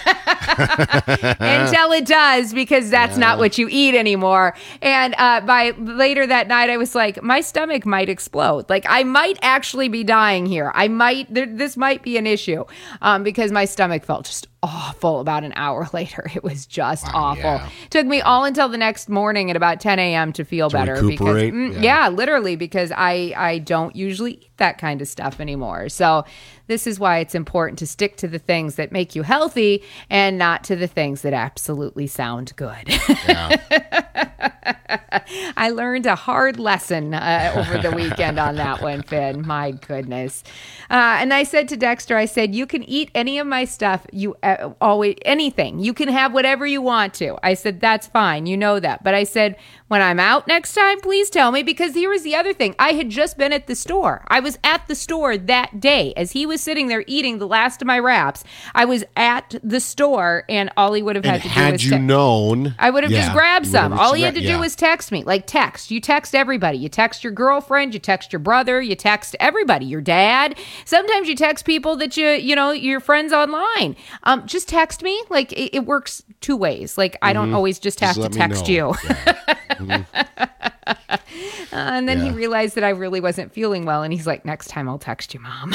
Until it does, because that's not what you eat anymore. And by later that night, I was like, my stomach might explode. Like, I might actually be dying here. This might be an issue because my stomach felt just awful about an hour later. It was just awful. Yeah. Took me all until the next morning at about 10 a.m. to feel better. Recuperate. Because, literally, because I don't usually eat that kind of stuff anymore. So this is why it's important to stick to the things that make you healthy and not to the things that absolutely sound good. Yeah. I learned a hard lesson over the weekend on that one, Finn. My goodness. And I said to Dexter, I said, you can eat any of my stuff. You always, anything. You can have whatever you want to. I said, that's fine. You know that. But I said, when I'm out next time, please tell me, because here was the other thing. I had just been at the store. I was at the store that day as he was sitting there eating the last of my wraps. I was at the store, and all he would have had to do was had you known, I would have just grabbed some. All he had to do was text me. Like, text. You text everybody. You text your girlfriend. You text your brother. You text everybody. Your dad. Sometimes you text people that you know, your friends online. Just text me. Like, it works two ways. Like, I don't always just have to text you. Yeah. And then he realized that I really wasn't feeling well, and he's like, next time I'll text you, Mom.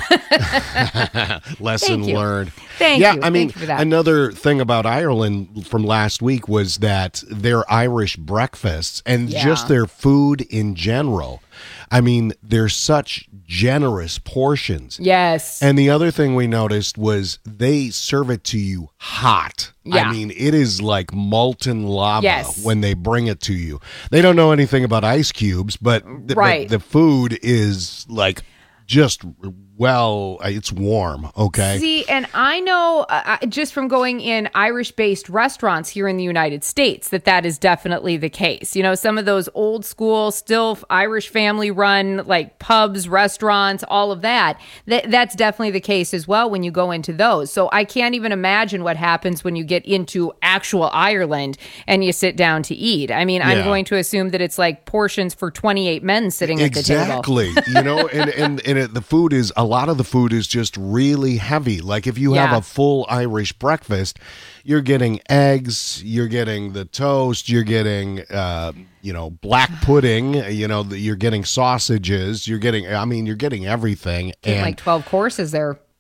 Lesson learned. Thank you. I mean, Thank you for that. Another thing about Ireland from last week was that their Irish breakfasts and just their food in general, I mean, they're such generous portions. Yes. And the other thing we noticed was they serve it to you hot. Yeah. I mean, it is like molten lava when they bring it to you. They don't know anything about ice cubes, but the food is like just, well, it's warm, okay? See, and I know just from going in Irish-based restaurants here in the United States that is definitely the case. You know, some of those old school, still Irish family-run, like pubs, restaurants, all of that's definitely the case as well when you go into those. So I can't even imagine what happens when you get into actual Ireland and you sit down to eat. I mean, I'm going to assume that it's like portions for 28 men sitting at the table. Exactly. You know, and the food is, a lot of the food is just really heavy. Like if you have a full Irish breakfast, you're getting eggs, you're getting the toast, you're getting, black pudding, you're getting sausages, you're getting everything. And like 12 courses there.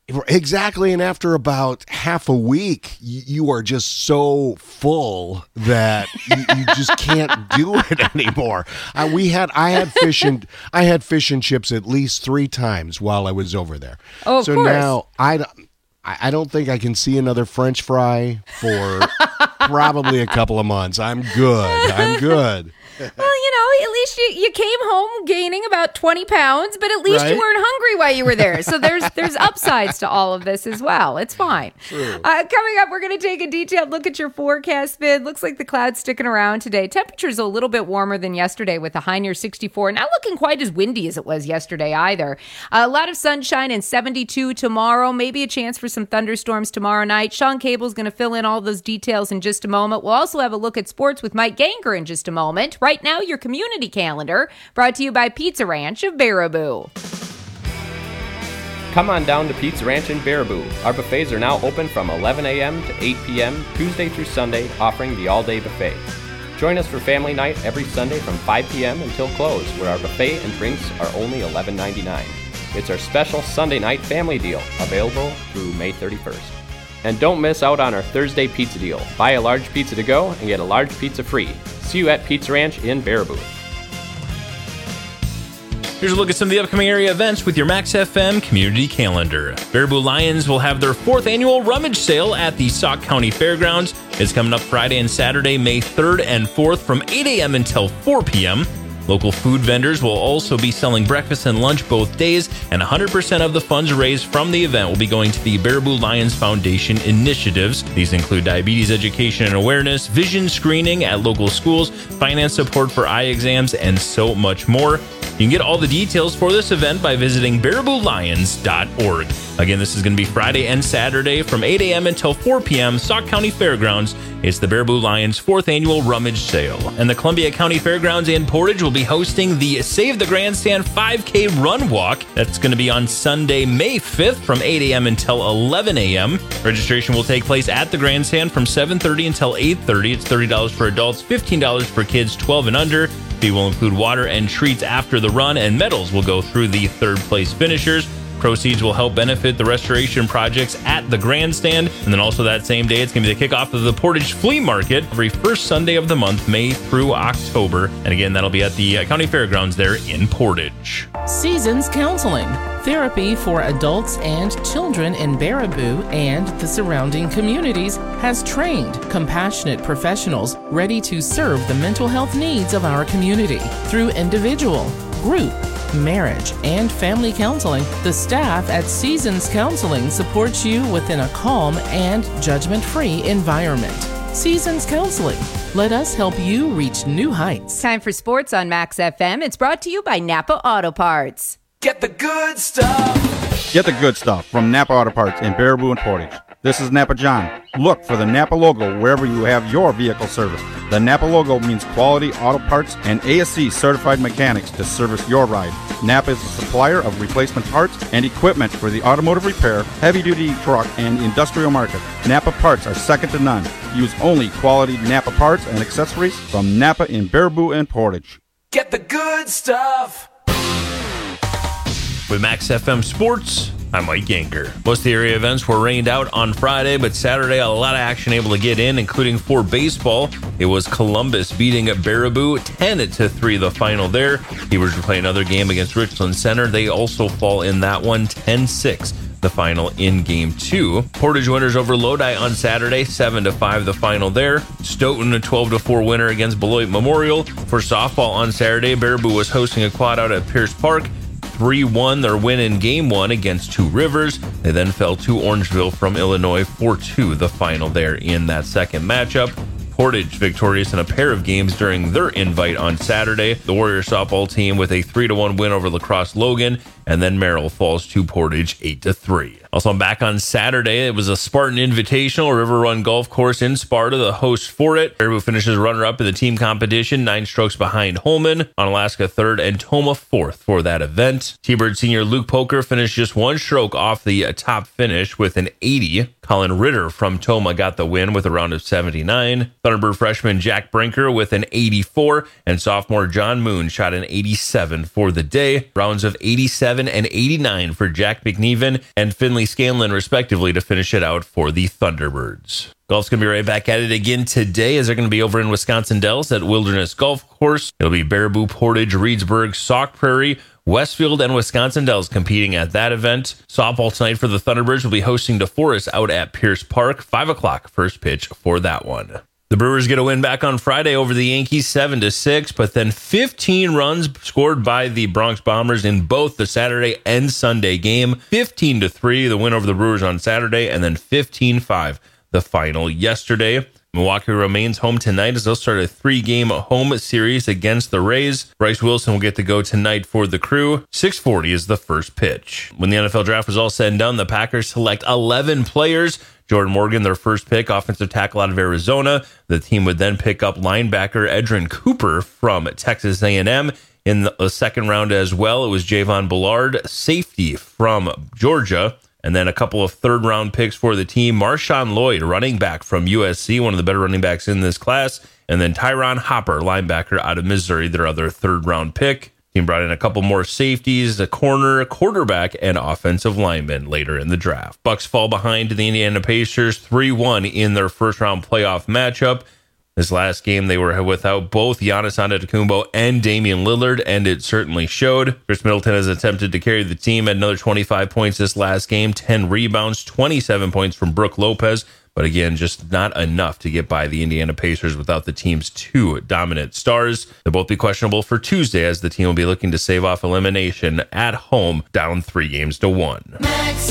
Exactly, and after about half a week, you are just so full that you just can't do it anymore. I had fish and chips at least 3 times while I was over there. Oh, of so course. Now I don't think I can see another French fry for probably a couple of months. I'm good. Well, at least you came home gaining about 20 pounds, but at least you weren't hungry while you were there. So there's upsides to all of this as well. It's fine. Coming up, we're going to take a detailed look at your forecast bid. Looks like the clouds sticking around today. Temperatures a little bit warmer than yesterday with a high near 64. Not looking quite as windy as it was yesterday either. A lot of sunshine and 72 tomorrow. Maybe a chance for some thunderstorms tomorrow night. Sean Cable's going to fill in all those details in just a moment. We'll also have a look at sports with Mike Ganger in just a moment. Right now, your community calendar brought to you by Pizza Ranch of Baraboo. Come on down to Pizza Ranch in Baraboo. Our buffets are now open from 11 a.m. to 8 p.m. Tuesday through Sunday, offering the all-day buffet. Join us for family night every Sunday from 5 p.m. until close, where our buffet and drinks are only $11.99. It's our special Sunday night family deal, available through May 31st. And don't miss out on our Thursday pizza deal. Buy a large pizza to go and get a large pizza free. See you at Pizza Ranch in Baraboo. Here's a look at some of the upcoming area events with your Max FM community calendar. Baraboo Lions will have their 4th annual rummage sale at the Sauk County Fairgrounds. It's coming up Friday and Saturday, May 3rd and 4th from 8 a.m. until 4 p.m. Local food vendors will also be selling breakfast and lunch both days, and 100% of the funds raised from the event will be going to the Baraboo Lions Foundation initiatives. These include diabetes education and awareness, vision screening at local schools, finance support for eye exams, and so much more. You can get all the details for this event by visiting BarabooLions.org. Again, this is going to be Friday and Saturday from 8 a.m. until 4 p.m. Sauk County Fairgrounds. It's the Baraboo Lions 4th annual rummage sale. And the Columbia County Fairgrounds in Portage will be hosting the Save the Grandstand 5K Run Walk. That's going to be on Sunday, May 5th from 8 a.m. until 11 a.m. Registration will take place at the Grandstand from 7:30 until 8:30. It's $30 for adults, $15 for kids 12 and under. Fee will include water and treats after the run, and medals will go through the 3rd place finishers. Proceeds will help benefit the restoration projects at the Grandstand. And then also that same day, it's going to be the kickoff of the Portage Flea Market every first Sunday of the month, May through October. And again, that'll be at the County Fairgrounds there in Portage. Seasons Counseling, therapy for adults and children in Baraboo and the surrounding communities, has trained, compassionate professionals ready to serve the mental health needs of our community. Through individual, group, marriage, and family counseling, the staff at Seasons Counseling supports you within a calm and judgment-free environment. Seasons Counseling. Let us help you reach new heights. Time for sports on Max FM. It's brought to you by Napa Auto Parts. Get the good stuff. Get the good stuff from Napa Auto Parts in Baraboo and Portage. This is Napa John. Look for the Napa logo wherever you have your vehicle serviced. The Napa logo means quality auto parts and ASC certified mechanics to service your ride. Napa is a supplier of replacement parts and equipment for the automotive repair, heavy-duty truck, and industrial market. Napa parts are second to none. Use only quality Napa parts and accessories from Napa in Baraboo and Portage. Get the good stuff. With Max FM Sports, I'm Mike Ganger. Most of the area events were rained out on Friday, but Saturday, a lot of action able to get in, including for baseball. It was Columbus beating Baraboo 10-3 the final there. Hebrews will play another game against Richland Center. They also fall in that one 10-6. The final in Game 2. Portage winners over Lodi on Saturday, 7-5 the final there. Stoughton a 12-4 winner against Beloit Memorial. For softball on Saturday, Baraboo was hosting a quad out at Pierce Park. 3-1 their win in Game 1 against Two Rivers. They then fell to Orangeville from Illinois 4-2 the final there in that second matchup. Portage victorious in a pair of games during their invite on Saturday. The Warrior softball team with a 3-1 win over La Crosse Logan, and then Merrill falls to Portage 8-3. Also back on Saturday, it was a Spartan Invitational, River Run Golf Course in Sparta, the host for it. Baraboo finishes runner-up in the team competition, 9 strokes behind Holman, Onalaska 3rd, and Toma 4th for that event. T-Bird senior Luke Poker finished just 1 stroke off the top finish with an 80. Colin Ritter from Toma got the win with a round of 79. Thunderbird freshman Jack Brinker with an 84, and sophomore John Moon shot an 87 for the day. Rounds of 87 87 and 89 for Jack McNeven and Finley Scanlon, respectively, to finish it out for the Thunderbirds. Golf's going to be right back at it again today as they're going to be over in Wisconsin Dells at Wilderness Golf Course. It'll be Baraboo, Portage, Reedsburg, Sauk Prairie, Westfield, and Wisconsin Dells competing at that event. Softball tonight for the Thunderbirds will be hosting DeForest out at Pierce Park. 5 o'clock first pitch for that one. The Brewers get a win back on Friday over the Yankees 7-6, but then 15 runs scored by the Bronx Bombers in both the Saturday and Sunday game. 15-3, the win over the Brewers on Saturday, and then 15-5, the final yesterday. Milwaukee remains home tonight as they'll start a 3-game home series against the Rays. Bryce Wilson will get to go tonight for the Crew. 6:40 is the first pitch. When the NFL draft was all said and done, the Packers select 11 players. Jordan Morgan, their first pick, offensive tackle out of Arizona. The team would then pick up linebacker Edrin Cooper from Texas A&M. In the second round as well, it was Javon Bullard, safety from Georgia. And then a couple of third-round picks for the team. Marshawn Lloyd, running back from USC, one of the better running backs in this class. And then Tyron Hopper, linebacker out of Missouri, their other third-round pick. Team brought in a couple more safeties, a corner, a quarterback, and offensive lineman later in the draft. Bucks fall behind to the Indiana Pacers 3-1 in their first-round playoff matchup. This last game, they were without both Giannis Antetokounmpo and Damian Lillard, and it certainly showed. Chris Middleton has attempted to carry the team at another 25 points this last game, 10 rebounds, 27 points from Brook Lopez, but again, just not enough to get by the Indiana Pacers without the team's two dominant stars. They'll both be questionable for Tuesday as the team will be looking to save off elimination at home, down 3-1. Max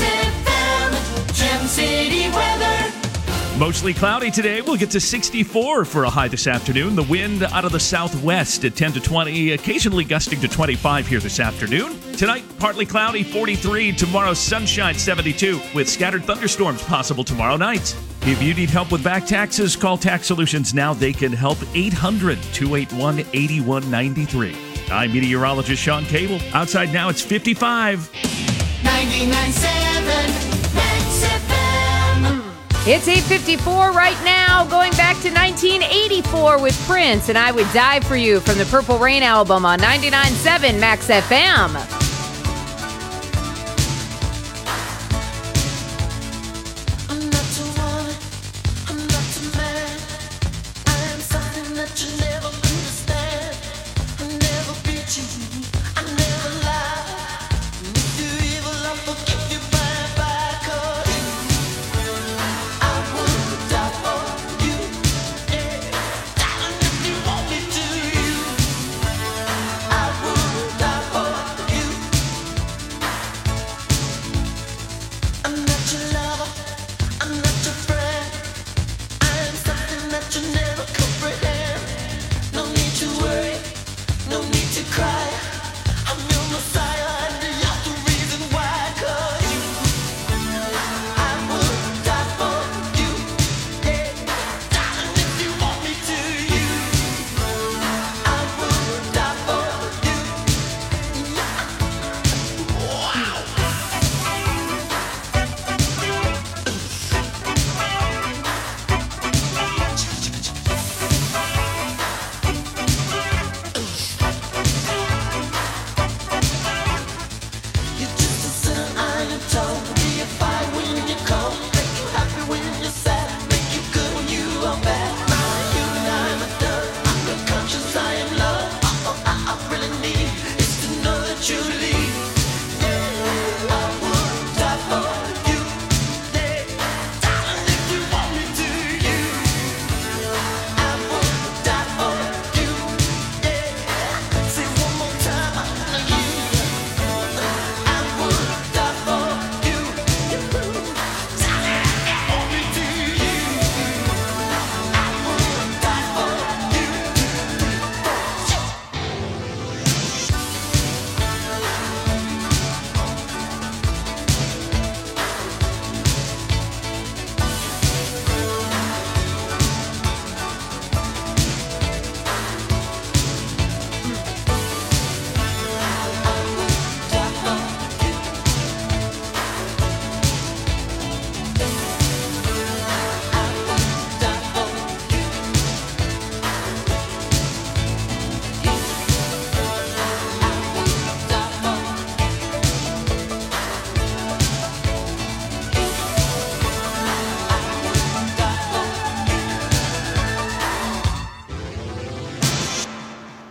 FM, Gem City weather. Mostly cloudy today. We'll get to 64 for a high this afternoon. The wind out of the southwest at 10 to 20, occasionally gusting to 25 here this afternoon. Tonight, partly cloudy, 43. Tomorrow, sunshine, 72, with scattered thunderstorms possible tomorrow night. If you need help with back taxes, call Tax Solutions now. They can help. 800-281-8193. I'm meteorologist Sean Cable. Outside now, it's 55. 99.7 Max FM. It's 8:54 right now, going back to 1984 with Prince, and I Would Die For You from the Purple Rain album on 99.7 Max FM.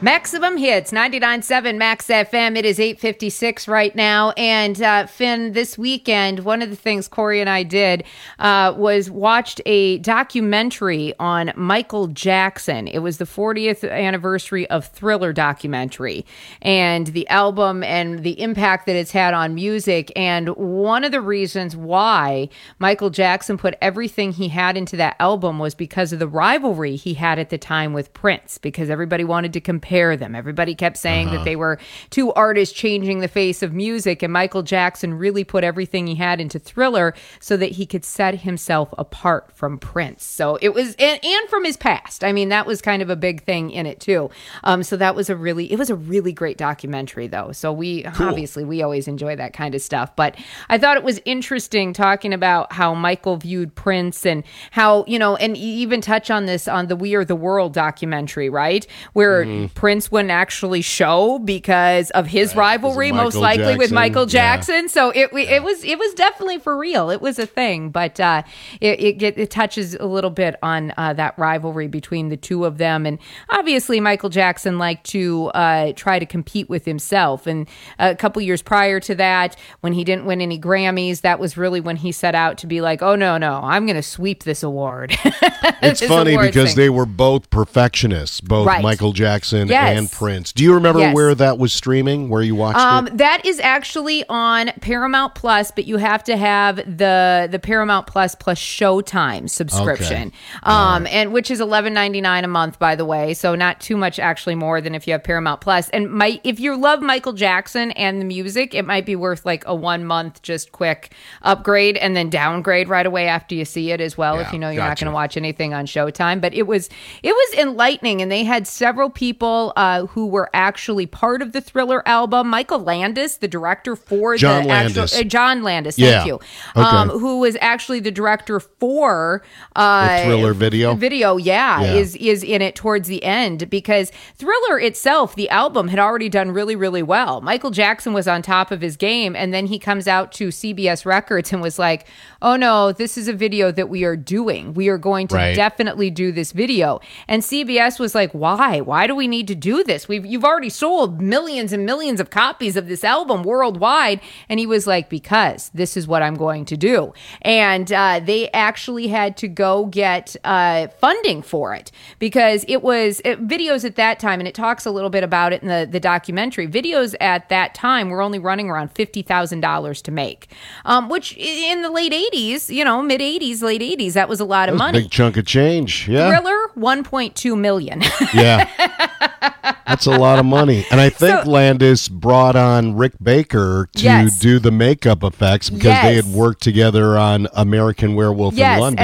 Maximum Hits, 99.7 Max FM. It is 8:56 right now. And Finn, this weekend, one of the things Corey and I did was watched a documentary on Michael Jackson. It was the 40th anniversary of Thriller documentary and the album and the impact that it's had on music. And one of the reasons why Michael Jackson put everything he had into that album was because of the rivalry he had at the time with Prince, because everybody wanted to compare them. Everybody kept saying that they were two artists changing the face of music, and Michael Jackson really put everything he had into Thriller so that he could set himself apart from Prince. So it was, and from his past. I mean, that was kind of a big thing in it too. So that was a really great documentary though. So obviously we always enjoy that kind of stuff, but I thought it was interesting talking about how Michael viewed Prince and how, and even touch on this on the We Are the World documentary, right? Where Prince wouldn't actually show because of his rivalry, most likely with Michael Jackson. Yeah. So it was definitely for real. It was a thing, but it touches a little bit on that rivalry between the two of them. And obviously Michael Jackson liked to try to compete with himself. And a couple years prior to that, when he didn't win any Grammys, that was really when he set out to be like, oh, no, I'm going to sweep this award. It's funny because they were both perfectionists, both Michael Jackson and Prince. Do you remember where that was streaming, where you watched it? That is actually on Paramount Plus, but you have to have the Paramount Plus Showtime subscription, and which is $11.99 a month, by the way. So not too much actually more than if you have Paramount Plus. And if you love Michael Jackson and the music, it might be worth like a 1 month just quick upgrade and then downgrade right away after you see it as well. If you know you're not going to watch anything on Showtime. But it was enlightening, and they had several people who were actually part of the Thriller album. Michael Landis, the director for John Landis, thank you, who was actually the director for the Thriller video, is in it towards the end, because Thriller itself, the album, had already done really, really well. Michael Jackson was on top of his game, and then he comes out to CBS Records and was like, oh no, this is a video that we are doing. We are going to definitely do this video. And CBS was like, why? Why do we need to do this? You've already sold millions and millions of copies of this album worldwide. And he was like, because this is what I'm going to do. And they actually had to go get funding for it, because it was videos at that time, and it talks a little bit about it in the documentary. Videos at that time were only running around $50,000 to make, which in the late 80s, mid 80s, late 80s, that was a lot of money. A big chunk of change. Yeah. Thriller, $1.2 million. Yeah. That's a lot of money. And I think Landis brought on Rick Baker to do the makeup effects, because they had worked together on American Werewolf in London.